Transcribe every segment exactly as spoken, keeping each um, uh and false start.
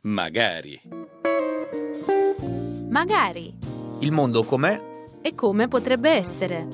Magari. Magari. Il mondo com'è? E come potrebbe essere.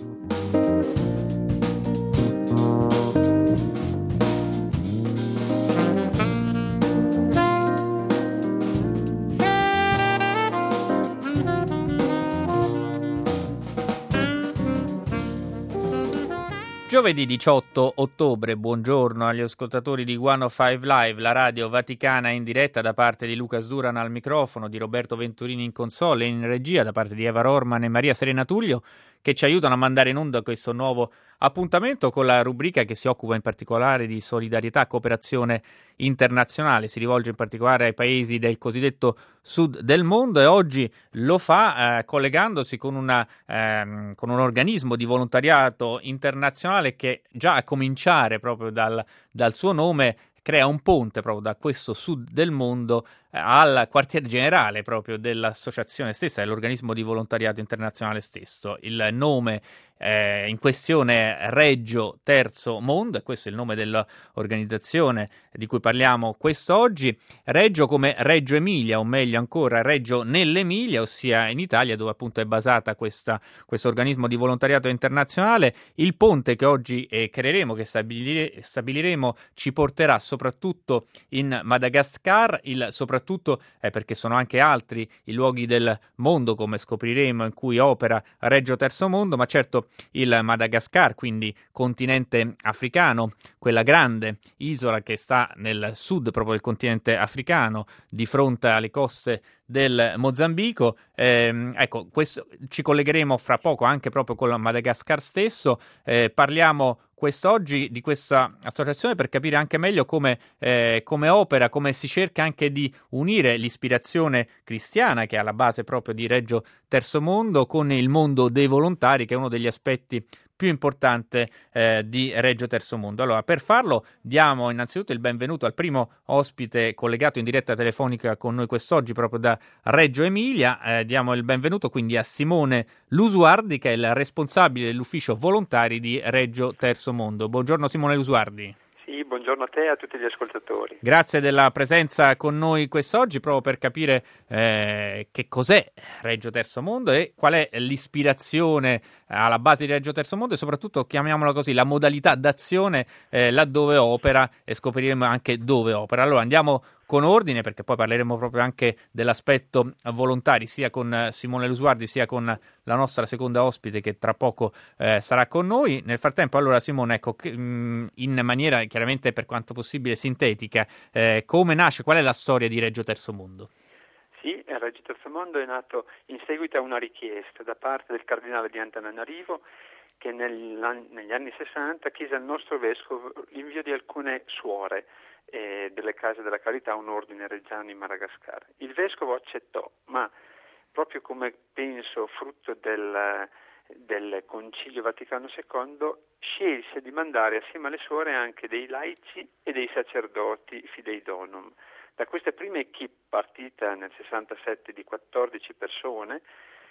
Giovedì diciotto ottobre, buongiorno agli ascoltatori di centocinque Live, la radio vaticana in diretta, da parte di Luca Sduran al microfono, di Roberto Venturini in console e in regia, da parte di Eva Rorman e Maria Serena Tullio, che ci aiutano a mandare in onda questo nuovo appuntamento con la rubrica che si occupa in particolare di solidarietà e cooperazione internazionale. Si rivolge in particolare ai paesi del cosiddetto sud del mondo e oggi lo fa eh, collegandosi con, una, ehm, con un organismo di volontariato internazionale che già a cominciare proprio dal, dal suo nome crea un ponte proprio da questo sud del mondo eh, al quartier generale proprio dell'associazione stessa, dell'organismo di volontariato internazionale stesso. Il nome eh, in questione è Reggio Terzo Mondo, e questo è il nome dell'organizzazione di cui parliamo quest'oggi. Reggio come Reggio Emilia, o meglio ancora Reggio nell'Emilia, ossia in Italia, dove appunto è basata questa, questo organismo di volontariato internazionale. Il ponte che oggi eh, creeremo, che stabilire, stabiliremo, ci porterà soprattutto in Madagascar, il soprattutto è perché sono anche altri i luoghi del mondo, come scopriremo, in cui opera Reggio Terzo Mondo, ma certo il Madagascar, quindi continente africano, quella grande isola che sta nel sud proprio del continente africano, di fronte alle coste del Mozambico. Eh, ecco, questo, ci collegheremo fra poco anche proprio con il Madagascar stesso. Eh, parliamo quest'oggi di questa associazione per capire anche meglio come, eh, come opera, come si cerca anche di unire l'ispirazione cristiana che è alla base proprio di Reggio Terzo Mondo con il mondo dei volontari, che è uno degli aspetti più importante eh, di Reggio Terzo Mondo. Allora, per farlo diamo innanzitutto il benvenuto al primo ospite collegato in diretta telefonica con noi quest'oggi proprio da Reggio Emilia. Eh, diamo il benvenuto quindi a Simone Lusuardi, che è il responsabile dell'ufficio volontari di Reggio Terzo Mondo. Buongiorno Simone Lusuardi. Sì, buongiorno a te e a tutti gli ascoltatori. Grazie della presenza con noi quest'oggi, proprio per capire eh, che cos'è Reggio Terzo Mondo e qual è l'ispirazione alla base di Reggio Terzo Mondo e soprattutto, chiamiamola così, la modalità d'azione eh, laddove opera, e scopriremo anche dove opera. Allora andiamo con ordine, perché poi parleremo proprio anche dell'aspetto volontari sia con Simone Lusuardi sia con la nostra seconda ospite che tra poco eh, sarà con noi. Nel frattempo, allora Simone, ecco, che, mh, in maniera chiaramente per quanto possibile sintetica, eh, come nasce, qual è la storia di Reggio Terzo Mondo? Sì, Reggio Terzo Mondo è nato in seguito a una richiesta da parte del cardinale di Antananarivo, che negli anni sessanta chiese al nostro vescovo l'invio di alcune suore eh, delle case della carità, un ordine reggiano in Madagascar. Il vescovo accettò, ma proprio come penso frutto del, del Concilio Vaticano secondo, scelse di mandare assieme alle suore anche dei laici e dei sacerdoti fidei donum. Da questa prima equipe partita nel sessantasette di quattordici persone,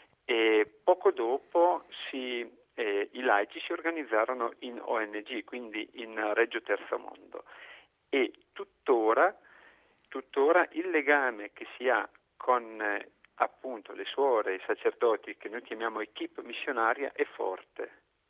e poco dopo si, eh, i laici si organizzarono in O N G, quindi in Reggio Terzo Mondo, e tuttora, tuttora il legame che si ha con eh, appunto le suore e i sacerdoti, che noi chiamiamo equipe missionaria, è forte.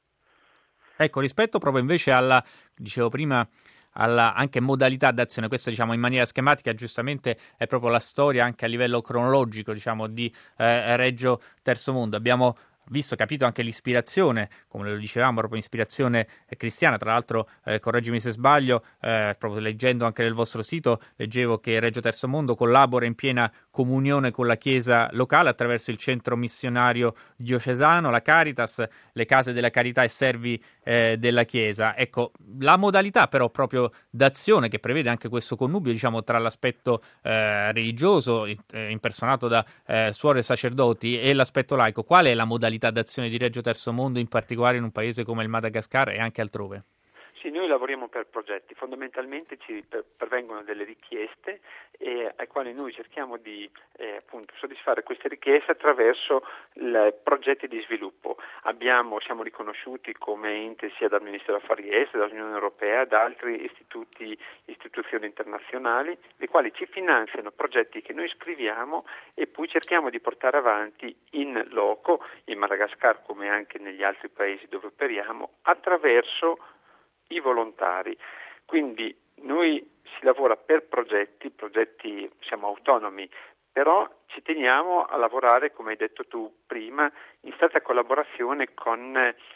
Ecco, rispetto proprio invece alla, dicevo prima, alla anche modalità d'azione, questa diciamo in maniera schematica giustamente è proprio la storia anche a livello cronologico, diciamo, di eh, Reggio Terzo Mondo. Abbiamo visto, capito anche l'ispirazione, come lo dicevamo, proprio ispirazione cristiana. Tra l'altro, eh, correggimi se sbaglio, eh, proprio leggendo anche nel vostro sito, leggevo che Reggio Terzo Mondo collabora in piena comunione con la Chiesa locale attraverso il centro missionario diocesano, la Caritas, le case della carità e servi eh, della Chiesa. Ecco, la modalità però proprio d'azione che prevede anche questo connubio, diciamo, tra l'aspetto eh, religioso eh, impersonato da eh, suore e sacerdoti e l'aspetto laico, qual è la modalità d'azione di Reggio Terzo Mondo, in particolare in un paese come il Madagascar e anche altrove? Sì, noi lavoriamo per progetti, fondamentalmente ci pervengono delle richieste e ai quali noi cerchiamo di eh, appunto soddisfare queste richieste attraverso il, progetti di sviluppo. Abbiamo, siamo riconosciuti come ente sia dal Ministero degli Affari Esteri, dall'Unione Europea, da altri istituti, istituzioni internazionali, le quali ci finanziano progetti che noi scriviamo e poi cerchiamo di portare avanti in loco, in Madagascar come anche negli altri paesi dove operiamo, attraverso i volontari. Quindi noi si lavora per progetti, progetti siamo autonomi, però ci teniamo a lavorare, come hai detto tu prima, in stretta collaborazione con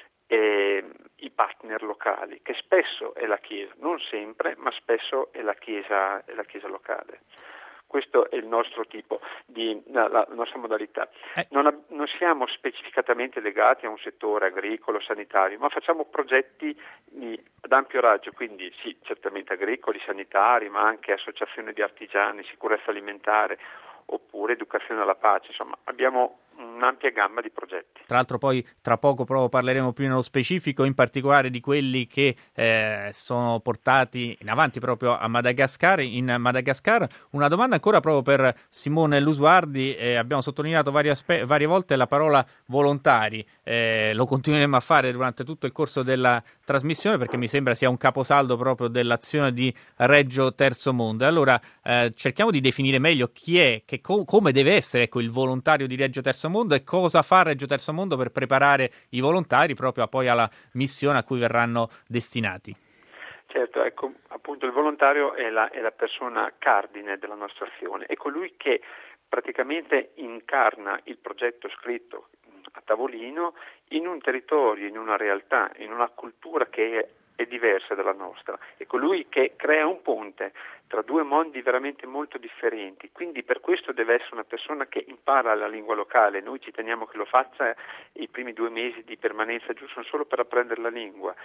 eh, i partner locali, che spesso è la Chiesa, non sempre, ma spesso è la Chiesa, è la Chiesa locale. Questo è il nostro tipo di la, la nostra modalità. Eh. Non, non siamo specificatamente legati a un settore agricolo, sanitario, ma facciamo progetti di, ad ampio raggio, quindi sì, certamente agricoli, sanitari, ma anche associazioni di artigiani, sicurezza alimentare, oppure educazione alla pace. Insomma, abbiamo un'ampia gamma di progetti. Tra l'altro poi tra poco proprio parleremo più nello specifico, in particolare di quelli che eh, sono portati in avanti proprio a Madagascar. In Madagascar una domanda ancora proprio per Simone Lusuardi, eh, abbiamo sottolineato varie, aspe- varie volte la parola volontari, eh, lo continueremo a fare durante tutto il corso della trasmissione perché mi sembra sia un caposaldo proprio dell'azione di Reggio Terzo Mondo. Allora eh, cerchiamo di definire meglio chi è, che co- come deve essere ecco, il volontario di Reggio Terzo Mondo e cosa fa Reggio Terzo Mondo per preparare i volontari proprio a poi alla missione a cui verranno destinati. Certo, ecco, appunto il volontario è la, è la persona cardine della nostra azione, è colui che praticamente incarna il progetto scritto a tavolino in un territorio, in una realtà, in una cultura che è è diversa dalla nostra, è colui che crea un ponte tra due mondi veramente molto differenti, quindi per questo deve essere una persona che impara la lingua locale. Noi ci teniamo che lo faccia i primi due mesi di permanenza giù sono solo per apprendere la lingua,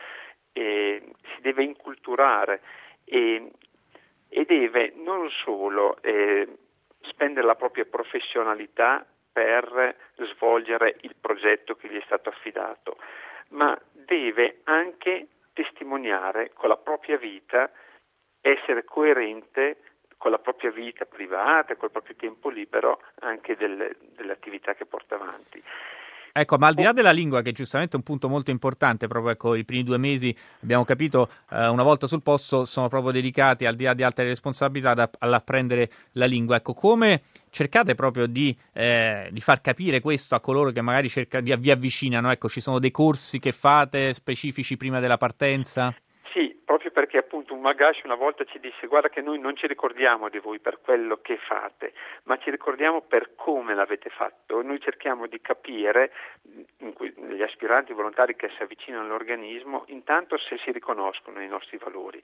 e si deve inculturare e, e deve non solo eh, spendere la propria professionalità per svolgere il progetto che gli è stato affidato, ma deve anche testimoniare con la propria vita, essere coerente con la propria vita privata, col proprio tempo libero, anche delle, delle attività che porta avanti. Ecco, ma al di là della lingua, che è giustamente un punto molto importante, proprio ecco, i primi due mesi, abbiamo capito, eh, una volta sul posto, sono proprio dedicati, al di là di altre responsabilità, ad, all'apprendere la lingua. Ecco, come cercate proprio di, eh, di far capire questo a coloro che magari cerca, vi, vi avvicinano? Ecco, ci sono dei corsi che fate specifici prima della partenza? Sì, proprio perché appunto un Magashi una volta ci disse: guarda che noi non ci ricordiamo di voi per quello che fate, ma ci ricordiamo per come l'avete fatto. Noi cerchiamo di capire in cui, gli aspiranti volontari che si avvicinano all'organismo, intanto se si riconoscono nei nostri valori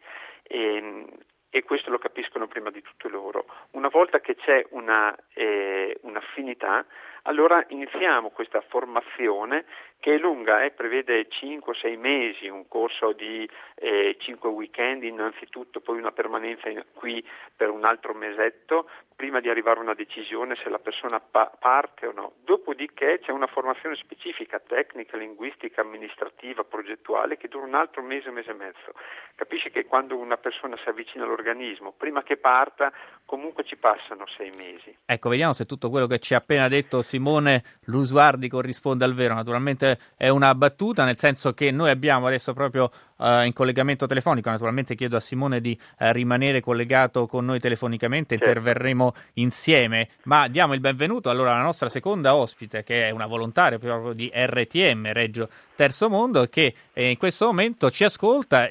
e, e questo lo capiscono prima di tutto loro. Una volta che c'è una, eh, un'affinità, allora iniziamo questa formazione che è lunga, eh, prevede cinque sei mesi, un corso di eh, cinque weekend innanzitutto, poi una permanenza in, qui per un altro mesetto, prima di arrivare a una decisione se la persona pa- parte o no. Dopodiché c'è una formazione specifica, tecnica, linguistica, amministrativa, progettuale, che dura un altro mese, mese e mezzo. Capisci che quando una persona si avvicina all'organismo, prima che parta, comunque ci passano sei mesi. Ecco, vediamo se tutto quello che ci ha appena detto Simone Lusuardi corrisponde al vero. Naturalmente è una battuta, nel senso che noi abbiamo adesso proprio uh, in collegamento telefonico, naturalmente chiedo a Simone di uh, rimanere collegato con noi telefonicamente, certo. Interverremo insieme, ma diamo il benvenuto allora alla nostra seconda ospite, che è una volontaria proprio di R T M, Reggio Terzo Mondo, che eh, in questo momento ci ascolta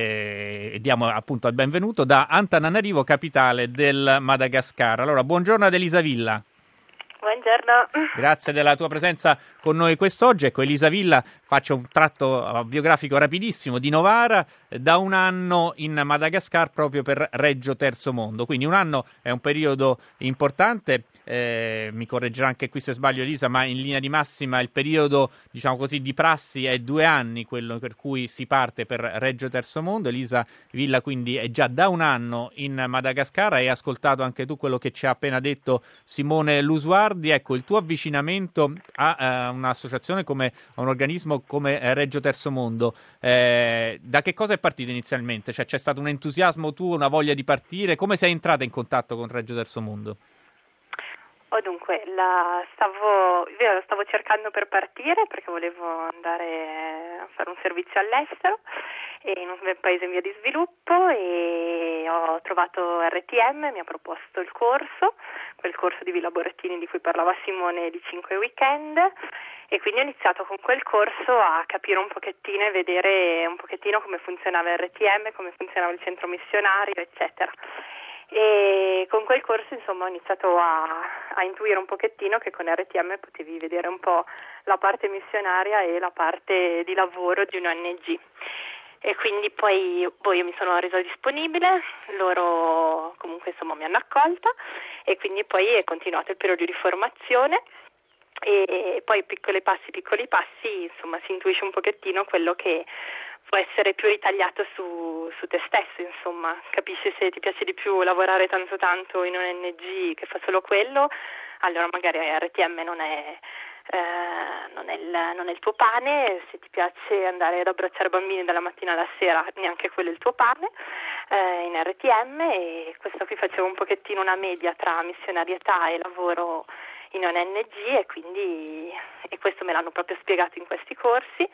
e, e diamo appunto il benvenuto da Antananarivo, capitale del Madagascar. Allora, buongiorno ad Elisa Villa. Buongiorno. Grazie della tua presenza con noi quest'oggi. Ecco, Elisa Villa, faccio un tratto biografico rapidissimo di Novara, da un anno in Madagascar proprio per Reggio Terzo Mondo. Quindi un anno è un periodo importante, eh, mi correggerà anche qui se sbaglio Elisa, ma in linea di massima il periodo, diciamo così, di prassi è due anni, quello per cui si parte per Reggio Terzo Mondo. Elisa Villa quindi è già da un anno in Madagascar. Hai ascoltato anche tu quello che ci ha appena detto Simone Lusuardi. ricordi, ecco, il tuo avvicinamento a, a un'associazione come a un organismo come eh, Reggio Terzo Mondo. Eh, da che cosa è partito inizialmente? Cioè, c'è stato un entusiasmo tuo, una voglia di partire? Come sei entrata in contatto con Reggio Terzo Mondo? Oh, dunque, la stavo, io stavo cercando per partire perché volevo andare a fare un servizio all'estero in un paese in via di sviluppo, e ho trovato R T M, mi ha proposto il corso, quel corso di Villa Borettini di cui parlava Simone, di cinque weekend, e quindi ho iniziato con quel corso a capire un pochettino e vedere un pochettino come funzionava R T M, come funzionava il centro missionario, eccetera. E con quel corso, insomma, ho iniziato a, a intuire un pochettino che con R T M potevi vedere un po' la parte missionaria e la parte di lavoro di un O N G. E quindi poi, poi io mi sono resa disponibile, loro comunque insomma mi hanno accolta, e quindi poi è continuato il periodo di formazione, e poi piccoli passi, piccoli passi, insomma si intuisce un pochettino quello che può essere più ritagliato su, su te stesso, insomma, capisci se ti piace di più lavorare tanto tanto in un O N G che fa solo quello, allora magari R T M non è, eh, non è, il, non è il tuo pane, se ti piace andare ad abbracciare bambini dalla mattina alla sera neanche quello è il tuo pane, eh, in R T M, e questo qui facevo un pochettino una media tra missionarietà e lavoro in un O N G, e quindi e questo me l'hanno proprio spiegato in questi corsi,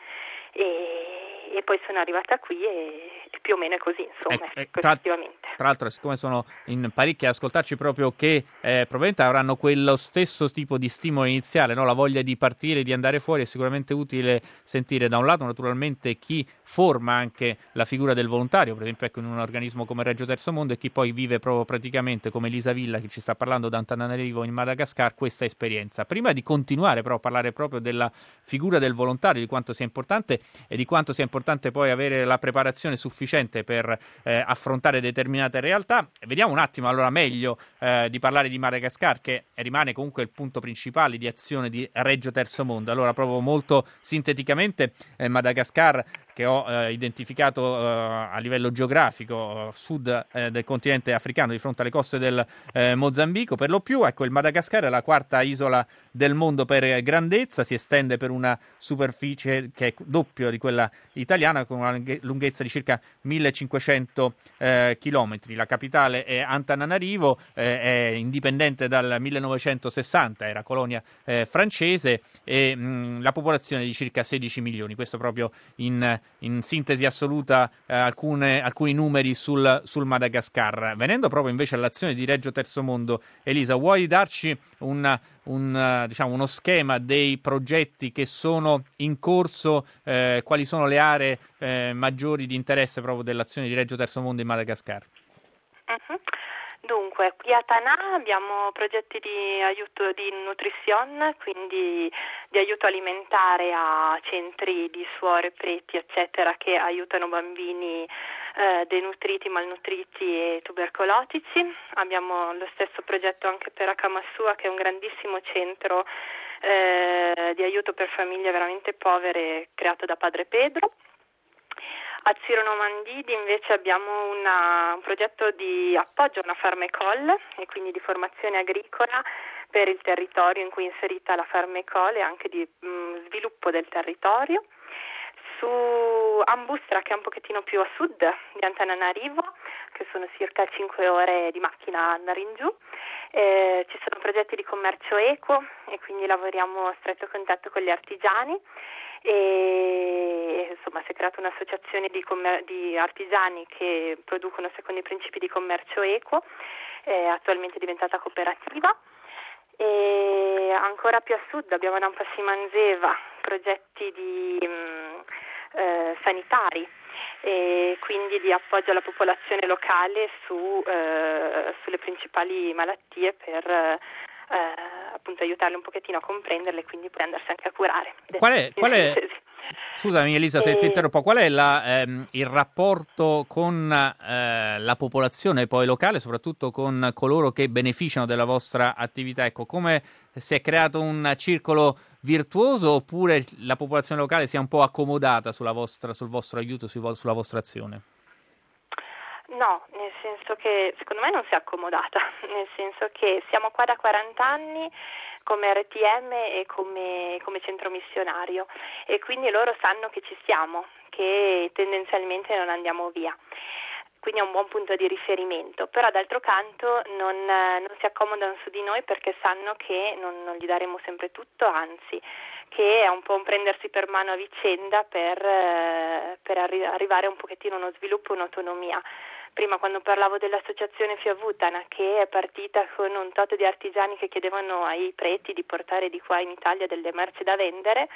e, e poi sono arrivata qui e, e più o meno è così, insomma, eh, eh, effettivamente. Tra, tra l'altro, siccome sono in parecchi a ascoltarci, proprio che eh, probabilmente avranno quello stesso tipo di stimolo iniziale, no? La voglia di partire, di andare fuori, è sicuramente utile sentire da un lato naturalmente chi forma anche la figura del volontario, per esempio ecco, in un organismo come Reggio Terzo Mondo, e chi poi vive proprio praticamente come Elisa Villa, che ci sta parlando da Antananarivo in Madagascar, questa esperienza. Prima di continuare però a parlare proprio della figura del volontario, di quanto sia importante e di quanto sia importante poi avere la preparazione sufficiente per eh, affrontare determinate realtà, vediamo un attimo allora meglio eh, di parlare di Madagascar, che rimane comunque il punto principale di azione di Reggio Terzo Mondo. Allora, proprio molto sinteticamente, eh, Madagascar, che ho eh, identificato eh, a livello geografico, eh, sud eh, del continente africano, di fronte alle coste del eh, Mozambico, per lo più. Ecco, il Madagascar è la quarta isola del mondo per grandezza, si estende per una superficie che è doppio di quella italiana, con una lunghezza di circa millecinquecento eh, chilometri. La capitale è Antananarivo, eh, è indipendente dal millenovecentosessanta, era colonia eh, francese, e mh, la popolazione è di circa sedici milioni. Questo proprio in in sintesi assoluta eh, alcune, alcuni numeri sul, sul Madagascar. Venendo proprio invece all'azione di Reggio Terzo Mondo, Elisa, vuoi darci un, un, diciamo, uno schema dei progetti che sono in corso, eh, quali sono le aree eh, maggiori di interesse proprio dell'azione di Reggio Terzo Mondo in Madagascar? Uh-huh. Dunque, qui a Tanà abbiamo progetti di aiuto di nutrizione, quindi di aiuto alimentare a centri di suore, preti, eccetera, che aiutano bambini eh, denutriti, malnutriti e tubercolotici. Abbiamo lo stesso progetto anche per Akamassua, che è un grandissimo centro eh, di aiuto per famiglie veramente povere, creato da Padre Pedro. A Ciro Nomandidi invece abbiamo una, un progetto di appoggio a una farmecol e quindi di formazione agricola per il territorio in cui è inserita la farmecol, e anche di mh, sviluppo del territorio. Su Ambustra, che è un pochettino più a sud di Antananarivo, che sono circa cinque ore di macchina andare in giù, eh, ci sono progetti di commercio equo, e quindi lavoriamo a stretto contatto con gli artigiani, e insomma si è creata un'associazione di, commer- di artigiani che producono secondo i principi di commercio equo, eh, attualmente è diventata cooperativa. E ancora più a sud abbiamo Nampassi Manzeva, progetti di mh, eh, sanitari, e quindi di appoggio alla popolazione locale su, eh, sulle principali malattie, per eh, appunto aiutarli un pochettino a comprenderle, e quindi poi andarsi anche a curare. Qual è, qual è, scusami Elisa se e... ti interrompo, qual è la, ehm, il rapporto con eh, la popolazione poi locale, soprattutto con coloro che beneficiano della vostra attività? Ecco, come si è creato un circolo virtuoso, oppure la popolazione locale si è un po' accomodata sulla vostra, sul vostro aiuto, sulla vostra azione? No, nel senso che secondo me non si è accomodata, nel senso che siamo qua da quaranta anni come R T M e come, come centro missionario, e quindi loro sanno che ci siamo, che tendenzialmente non andiamo via. Quindi è un buon punto di riferimento, però d'altro canto non, non si accomodano su di noi perché sanno che non, non gli daremo sempre tutto, anzi che è un po' un prendersi per mano a vicenda per, per arri- arrivare a un pochettino a uno sviluppo e un'autonomia. Prima, quando parlavo dell'associazione Fiavutana, che è partita con un tot di artigiani che chiedevano ai preti di portare di qua in Italia delle merci da vendere,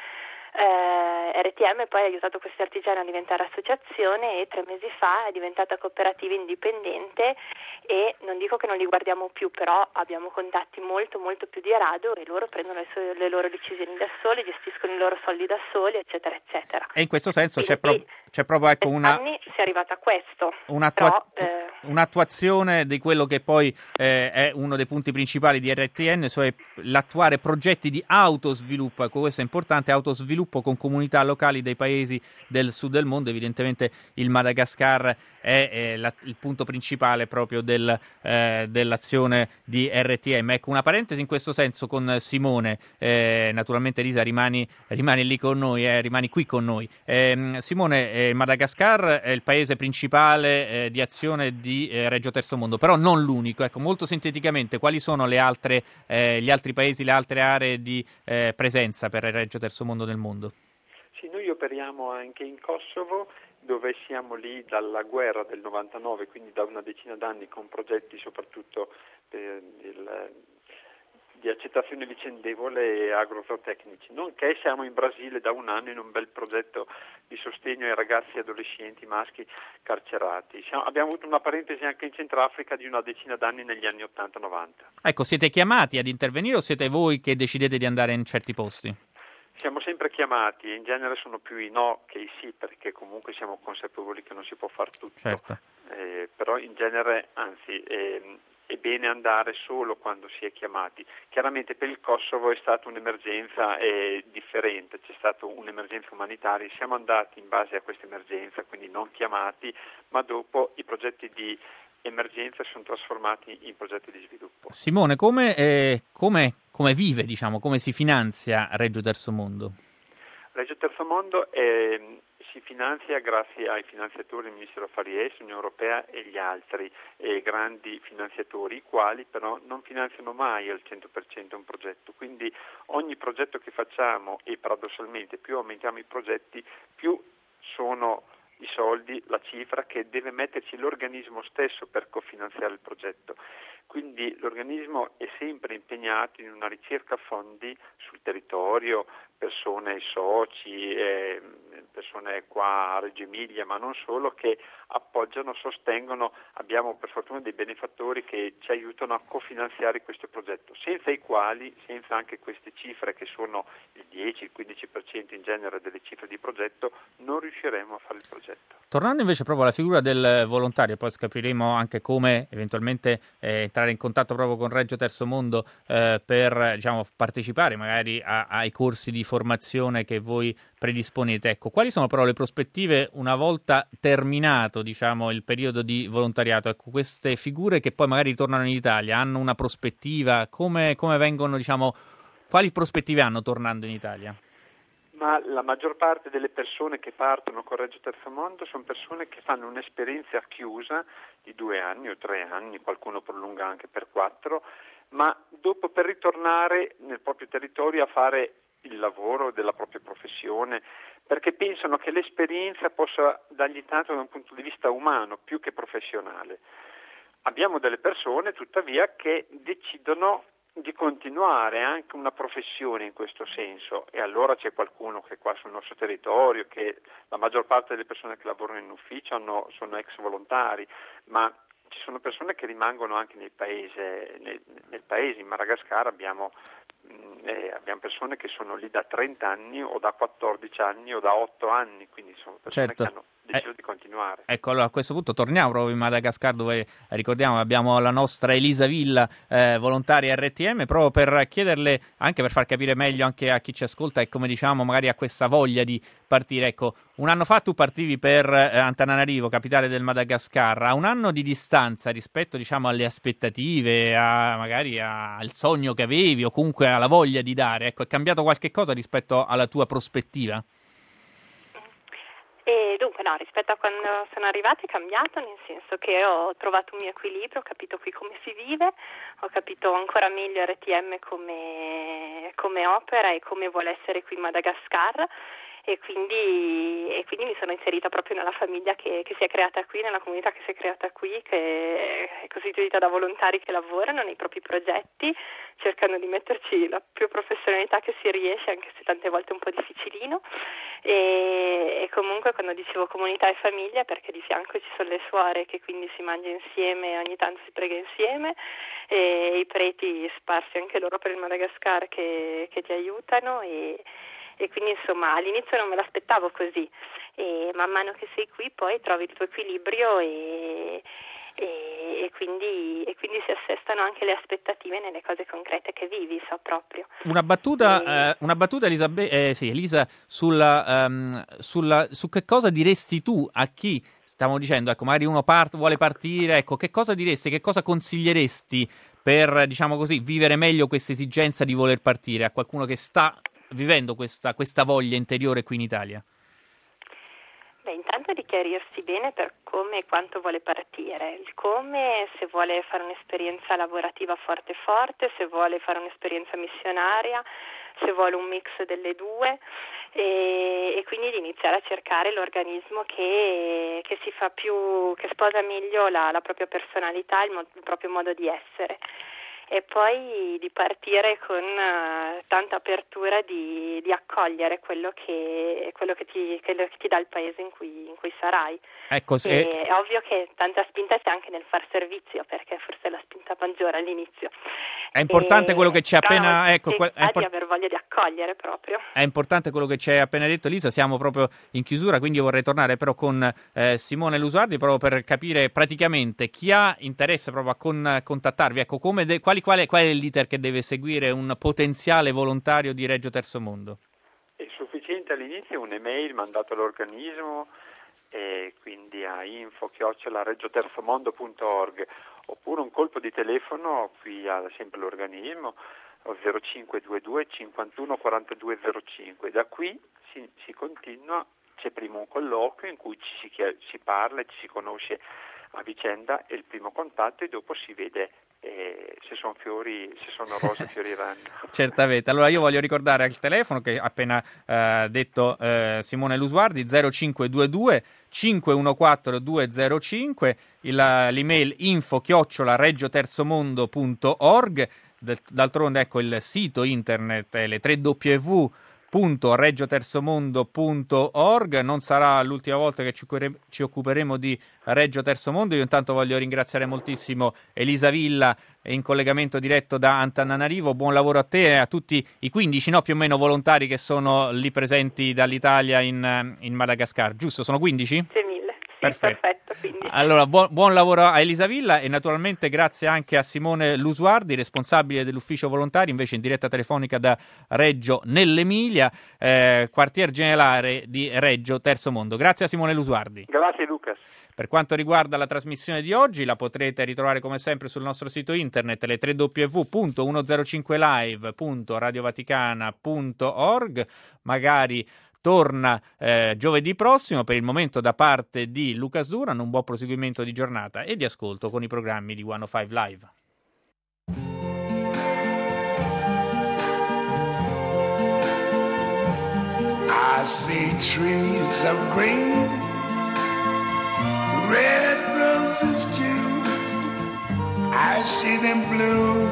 Eh, R T M poi ha aiutato questi artigiani a diventare associazione e tre mesi fa è diventata cooperativa indipendente, e non dico che non li guardiamo più, però abbiamo contatti molto molto più di rado e loro prendono le, so- le loro decisioni da soli, gestiscono i loro soldi da soli, eccetera eccetera. E in questo senso Quindi, c'è, pro- c'è proprio ecco, una... anni si è arrivata a questo. Un'attua- però, eh... un'attuazione di quello che poi eh, è uno dei punti principali di R T N, cioè l'attuare progetti di autosviluppo. Ecco, questo è importante, autosviluppo con comunità locali dei paesi del sud del mondo. Evidentemente il Madagascar è eh, la, il punto principale proprio del, eh, dell'azione di R T M. Ecco, una parentesi in questo senso con Simone, eh, naturalmente Risa rimani, rimani lì con noi, eh, rimani qui con noi. Eh, Simone, eh, Madagascar è il paese principale eh, di azione di eh, Reggio Terzo Mondo, però non l'unico. Ecco, molto sinteticamente, quali sono le altre, eh, gli altri paesi, le altre aree di eh, presenza per Reggio Terzo Mondo nel mondo? Sì, noi operiamo anche in Kosovo, dove siamo lì dalla guerra del novantanove, quindi da una decina d'anni, con progetti soprattutto per il, di accettazione vicendevole e agrotecnici, nonché siamo in Brasile da un anno in un bel progetto di sostegno ai ragazzi e adolescenti maschi carcerati. Siamo, abbiamo avuto una parentesi anche in Centrafrica di una decina d'anni negli anni ottanta novanta. Ecco, siete chiamati ad intervenire o siete voi che decidete di andare in certi posti? Siamo sempre chiamati, in genere sono più i no che i sì, perché comunque siamo consapevoli che non si può far tutto. Certo. Eh, però in genere, anzi, eh, è bene andare solo quando si è chiamati. Chiaramente per il Kosovo è stata un'emergenza eh, differente, c'è stata un'emergenza umanitaria, siamo andati in base a questa emergenza, quindi non chiamati, ma dopo i progetti di emergenza sono trasformati in progetti di sviluppo. Simone, come, eh, come, come vive, diciamo, come si finanzia Reggio Terzo Mondo? Reggio Terzo Mondo è, si finanzia grazie ai finanziatori del Ministero Affari Esteri, Unione Europea e gli altri eh, grandi finanziatori, i quali però non finanziano mai al cento per cento un progetto. Quindi ogni progetto che facciamo, e paradossalmente più aumentiamo i progetti, più sono i soldi, la cifra che deve metterci l'organismo stesso per cofinanziare il progetto. Quindi l'organismo è sempre impegnato in una ricerca fondi sul territorio, persone soci, eh, persone qua a Reggio Emilia, ma non solo, che appoggiano, sostengono. Abbiamo per fortuna dei benefattori che ci aiutano a cofinanziare questo progetto, senza i quali, senza anche queste cifre che sono il dieci, il quindici per cento in genere delle cifre di progetto, non riusciremo a fare il progetto. Tornando invece proprio alla figura del volontario, poi scopriremo anche come eventualmente eh, entrare in contatto proprio con Reggio Terzo Mondo eh, per diciamo, partecipare magari a, ai corsi di formazione che voi predisponete. Ecco, quali sono però le prospettive una volta terminato diciamo, il periodo di volontariato? Ecco, queste figure che poi magari tornano in Italia hanno una prospettiva? Come, come vengono, diciamo, quali prospettive hanno tornando in Italia? Ma la maggior parte delle persone che partono con Reggio Terzo Mondo sono persone che fanno un'esperienza chiusa di due anni o tre anni, qualcuno prolunga anche per quattro, ma dopo per ritornare nel proprio territorio a fare il lavoro della propria professione, perché pensano che l'esperienza possa dargli tanto da un punto di vista umano più che professionale. Abbiamo delle persone tuttavia che decidono di continuare anche una professione in questo senso, e allora c'è qualcuno che è qua sul nostro territorio, che la maggior parte delle persone che lavorano in ufficio hanno, sono ex volontari, ma ci sono persone che rimangono anche nel paese. Nel, nel paese, in Madagascar abbiamo, eh, abbiamo persone che sono lì da trenta anni o da quattordici anni o da otto anni, quindi sono persone certo. che hanno deciso eh, di continuare. Ecco, allora a questo punto torniamo proprio in Madagascar, dove ricordiamo abbiamo la nostra Elisa Villa, eh, volontaria R T M, proprio per chiederle, anche per far capire meglio anche a chi ci ascolta e come diciamo magari ha questa voglia di partire. Ecco, un anno fa tu partivi per eh, Antananarivo, capitale del Madagascar, a un anno di distanza rispetto diciamo alle aspettative, a, magari a, al sogno che avevi o comunque alla voglia di dare, ecco, è cambiato qualche cosa rispetto alla tua prospettiva? E dunque no, rispetto a quando sono arrivata è cambiato, nel senso che ho trovato un mio equilibrio, ho capito qui come si vive, ho capito ancora meglio R T M come, come opera e come vuole essere qui in Madagascar. E quindi, e quindi mi sono inserita proprio nella famiglia che, che si è creata qui, nella comunità che si è creata qui, che è costituita da volontari che lavorano nei propri progetti, cercano di metterci la più professionalità che si riesce, anche se tante volte è un po' difficilino. E, e comunque quando dicevo comunità e famiglia, perché di fianco ci sono le suore che quindi si mangia insieme, ogni tanto si prega insieme, e i preti sparsi anche loro per il Madagascar che, che ti aiutano. E E quindi insomma all'inizio non me l'aspettavo così, e man mano che sei qui poi trovi il tuo equilibrio e, e, e, quindi, e quindi si assestano anche le aspettative nelle cose concrete che vivi, so proprio. Una battuta, e... eh, una battuta Elisabetta, eh, sì, Elisa, sulla, um, sulla, su che cosa diresti tu a chi, stiamo dicendo, ecco, magari uno part, vuole partire, ecco, che cosa diresti, che cosa consiglieresti per, diciamo così, vivere meglio questa esigenza di voler partire a qualcuno che sta vivendo questa, questa voglia interiore qui in Italia? Beh, intanto di chiarirsi bene per come e quanto vuole partire, il come, se vuole fare un'esperienza lavorativa forte forte, se vuole fare un'esperienza missionaria, se vuole un mix delle due, e, e quindi di iniziare a cercare l'organismo che, che si fa più, che sposa meglio la, la propria personalità, il, mo, il proprio modo di essere. E poi di partire con uh, tanta apertura di, di accogliere quello che quello che ti, quello che ti dà il paese in cui, in cui sarai. Ecco, se... E è ovvio che tanta spinta c'è anche nel far servizio, perché forse è la spinta maggiore all'inizio. È importante e... quello che ci ha appena no, ecco, que... è import... di aver voglia di accogliere proprio. È importante quello che ci hai appena detto, Elisa. Siamo proprio in chiusura, quindi io vorrei tornare però con eh, Simone Lusuardi proprio per capire praticamente chi ha interesse proprio a con, contattarvi, ecco, come de... quali Qual è, qual è l'iter che deve seguire un potenziale volontario di Reggio Terzo Mondo? È sufficiente all'inizio un'email mandata all'organismo, e quindi a info chiocciola reggioterzomondo punto org, oppure un colpo di telefono qui a sempre l'organismo zero cinque due due cinquantuno quarantadue zero cinque. Da qui si, si continua, c'è prima un colloquio in cui ci si, chied- si parla, ci si conosce a vicenda, è il primo contatto, e dopo si vede eh, se sono fiori, se sono rose fioriranno. Certamente. Allora io voglio ricordare al telefono che ha appena eh, detto eh, Simone Lusuardi, zero cinque due due cinque uno quattro due zero cinque, il, l'email info chiocciola reggioterzomondo punto org, d'altronde ecco il sito internet è le tre w punto reggioterzomondo punto org. Non sarà l'ultima volta che ci, ci occuperemo di Reggio Terzo Mondo. Io intanto voglio ringraziare moltissimo Elisa Villa in collegamento diretto da Antananarivo. Buon lavoro a te e a tutti i quindici, no, più o meno volontari che sono lì presenti dall'Italia in, in Madagascar. Giusto? Sono quindici? Sì, mille. Sì, perfetto. perfetto quindi. Allora, buon, buon lavoro a Elisa Villa e naturalmente grazie anche a Simone Lusuardi, responsabile dell'ufficio volontari, invece in diretta telefonica da Reggio nell'Emilia, eh, quartier generale di Reggio Terzo Mondo. Grazie a Simone Lusuardi. Grazie Lucas. Per quanto riguarda la trasmissione di oggi, la potrete ritrovare come sempre sul nostro sito internet, le tre w punto centocinque live punto radiovaticana punto org. Magari torna eh, giovedì prossimo. Per il momento, da parte di Lucas Duran, un buon proseguimento di giornata e di ascolto con i programmi di centocinque Live. I see trees of green, red roses too. I see them bloom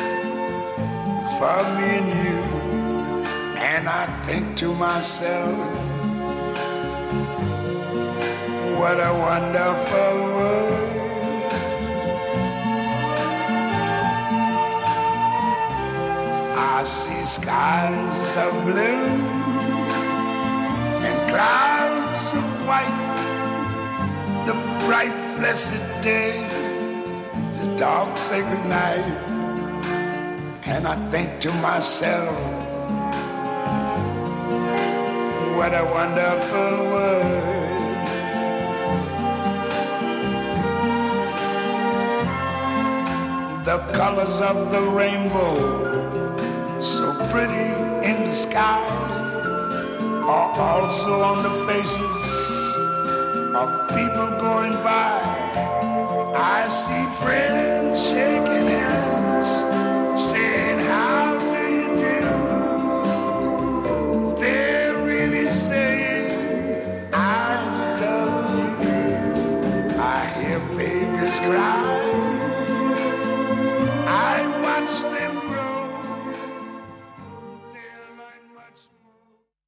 for me and you. And I think to myself, what a wonderful world. I see skies of blue and clouds of white, the bright, blessed day, the dark, sacred night, and I think to myself, what a wonderful world. The colors of the rainbow, so pretty in the sky, are also on the faces of people going by. I see friends shaking hands, saying, how do you do? They're really saying, I love you. I hear babies cry.